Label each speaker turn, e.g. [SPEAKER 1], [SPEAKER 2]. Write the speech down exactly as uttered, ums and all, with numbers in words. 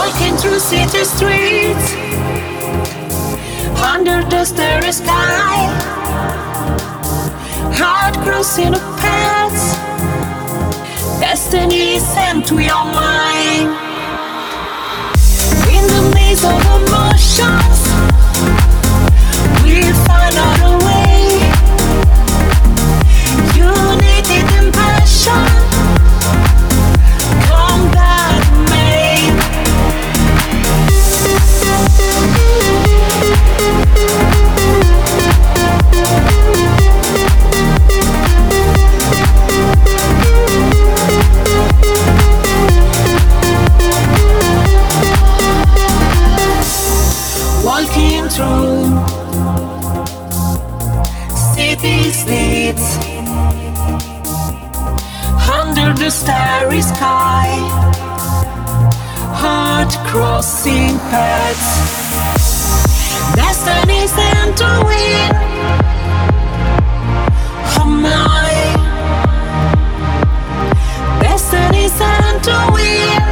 [SPEAKER 1] Walking through city streets, under the starry sky, heart crossing the paths, destiny sent to your mind. In the maze of emotions, we'll find out a way. United in passion, come that may. Walking through city streets, under the starry sky, heart crossing paths, destiny sent to win. Oh my, destiny sent to win.